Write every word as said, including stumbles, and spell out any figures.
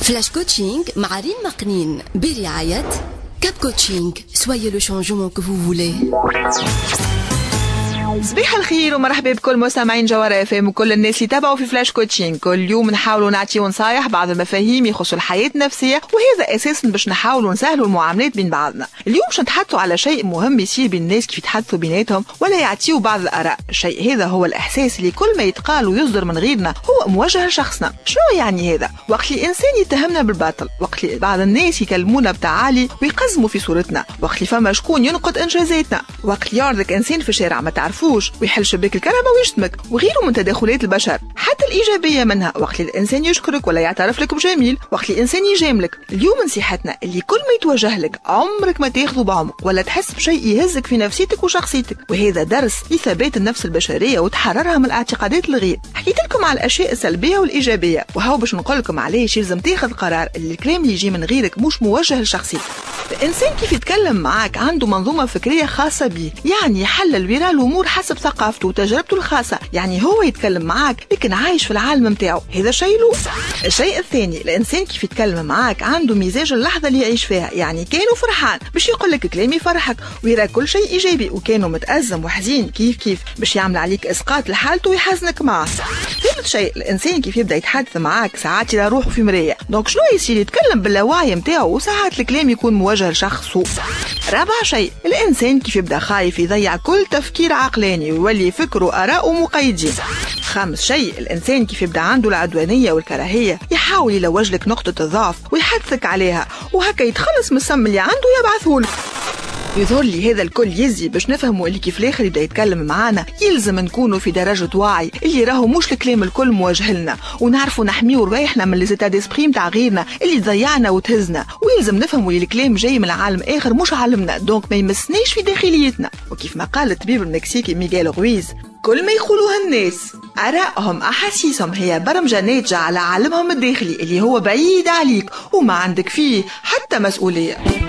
فلاش كوتشينغ مع ريم مقنين برعاية كاب كوتشينغ. Soyez le changement que vous voulez. صباح الخير ومرحبا بكل مستمعين جوهرة اف ام وكل الناس اللي تابعوا في فلاش كوتشينغ. كل يوم نحاولوا نعطيو نصايح بعض المفاهيم يخصوا الحياة النفسية، وهذا اساسا باش نحاولوا نسهلوا المعاملات بين بعضنا. اليوم باش نتحدثوا على شيء مهم يصير بين الناس كيف يتحدثوا بيناتهم ولا يعطيوا بعض الآراء. الشيء هذا هو الإحساس اللي كل ما يتقال ويصدر من غيرنا هو موجه لشخصنا. شنو يعني هذا؟ وقت اللي الإنسان يتهمنا بالباطل، وقت اللي بعض الناس يكلمونا بتعالي ويقزموا في صورتنا، وقت اللي فما شكون ينقد إنجازاتنا، وقت اللي يعرضك إنسان في الشارع ما تعرفوش ويحل شباك الكهرباء ويشتمك، وغيره من تدخلات البشر حتى الإيجابية منها، وقت اللي الإنسان يشكرك ولا يعترف لك بجميل، وقت اللي الإنسان يجاملك. اليوم نصيحتنا اللي كل ما يتوجه لك عمرك ما تاخذه بعمق ولا تحس بشيء يهزك في نفسيتك وشخصيتك، وهذا درس لثبات النفس البشرية وتحررها من الاعتقادات الغير. حكيت لكم على الأشياء السلبية والإيجابية، وهو باش نقول لكم علاش يلزم تاخذ قرار اللي الكلام اللي يجي من غيرك مش موجه لشخصيتك. الإنسان كيف يتكلم معك عنده منظومة فكرية خاصة بيه، يعني يحلل ويرى الأمور حسب ثقافته وتجربته الخاصة، يعني هو يتكلم معك لكن عايش في العالم متاعه. هذا شيء له. الشيء الثاني، الإنسان كيف يتكلم معك عنده مزاج اللحظة اللي يعيش فيها، يعني كانوا فرحان باش يقول لك كلام يفرحك ويرى كل شيء إيجابي، وكانوا متأزم وحزين كيف كيف باش يعمل عليك إسقاط لحالته ويحزنك معه. ثالث شيء، الإنسان كيف يبدأ يتحدث معك ساعات يرى روحه في مراية، دونك شنو يصير يتكلم باللاوعي متاعه وساعات الكلام يكون موجه لشخصه. رابع شيء، الإنسان كيف يبدأ خايف يضيع كل تفكير عقلاني ويولي فكره آراء مقيدين. خامس شيء، الإنسان كيف يبدأ عنده العدوانية والكراهية يحاول يلوج لك نقطة الضعف ويحثك عليها، وهكا يتخلص من السم اللي عنده يبعثهولك. يظهر لي هذا الكل يزي باش نفهموا اللي كيف الاخر يبدا يتكلم معانا يلزم نكونوا في درجه وعي اللي راهو مش الكلام الكل موجه لنا، ونعرفوا نحميو روايحنا من ليزيتا ديسبري نتاع غيرنا اللي تضيعنا وتهزنا، ويلزم نفهموا اللي الكلام جاي من عالم اخر مش عالمنا، دونك ما يمسناش في داخليتنا. وكيف ما قال الطبيب المكسيكي ميغيل غويز، كل ما يقولوها الناس آرائهم أحاسيسهم هي برمجة ناتجة على عالمهم الداخلي اللي هو بعيد عليك وما عندك فيه حتى مسؤولية.